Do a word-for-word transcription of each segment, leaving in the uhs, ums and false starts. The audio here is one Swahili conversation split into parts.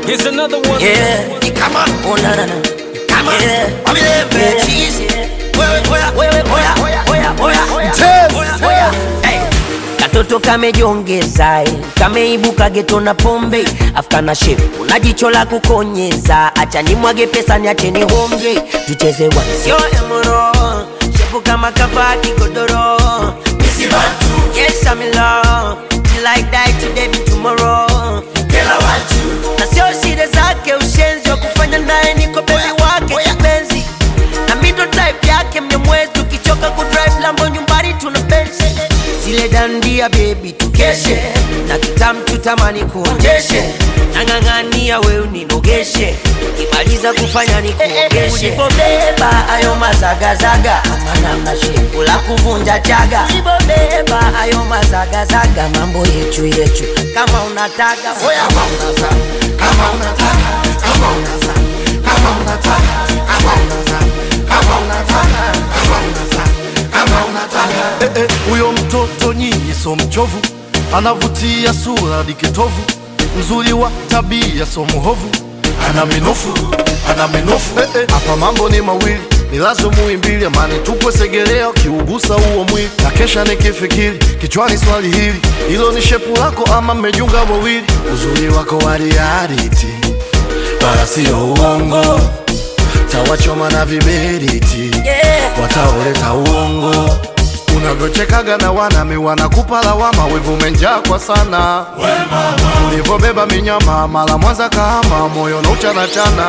Here's another one. Yeah, come on, oh na na na, come on. Yeah, I'm in the cheese. Oya, oya, oya, oya, oya, oya, oya, oya. Hey, katoto kamejiongeza, kameibuka geto na pombe, afkana shape, unajicho la kukonyeza, acha nimwage pesa niache ni honge, tucheze wa sio emoro, shepu kama kabaki godoro. Missy Bantu, yes I'm in love, she like that today be tomorrow. Girl I want you, na sio shida zake ushenzi wa kufanya naye niko baby wake kipenzi. Na middle type yake mnyamwezi tukichoka kudrive Lambo nyumbani tuna benzi. Zile dandia baby tukeshe, na kitamu tutamani kuonjeshe. Nangangania we uninogeshe, kimaliza kufanya ni kuogeshe. Ulipobeba ayo mazagazaga, amana mashepu la kuvunja chaga. Ulipobeba ayo mazagazaga, mambo yechu yechu kama unataka. Oya kama unataka, kama unataka, kama unataka, kama unataka, kama unataka, kama unataka, kama unataka, kama unataka. Eh eh, huyo mtoto nyinyi so mchovu, anavutia sura dikitovu, mzuri wa tabia so muhovu, ana minofu, ana minofu. Eh eh, hapa mambo ni mawili, ni lazo muimbili, amani tukwe segelea kiugusa uo mwili. Na kesha nikifikiri, kichwani swali hili, hilo ni shepu lako ama mmejunga wawili? Uzuri wako wa reality, wala sio uongo, tawachoma na viberiti, wataoleta uongo. Unavyochekaga na wanami wanakupa lawama, wevu menjaa kwa sana. Ulivobeba minyama mala Mwanza Kahama, moyo na uchana chana.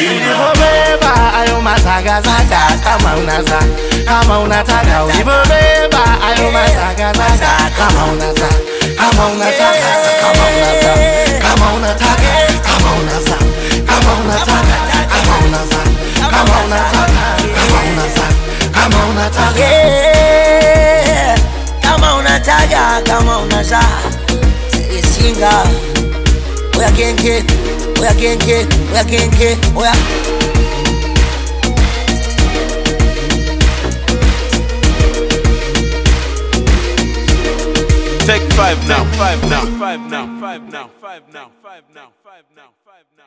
Ulivobeba ayo mazagazaga, kama unaza, kama unataka. Ulivobeba ayo mazagazaga, kama unaza, kama unataka, kama unaza, kama unataka, kama unaza, kama unataka, kama unaza, kama unataka, kama unaza, kama unataka. Yeah, kama unataka, kama unaza. Singa, oya kenke, oya kenke, oya kenke, oya. Take five now, five now, five now, five now, five now, five now, five now, five now.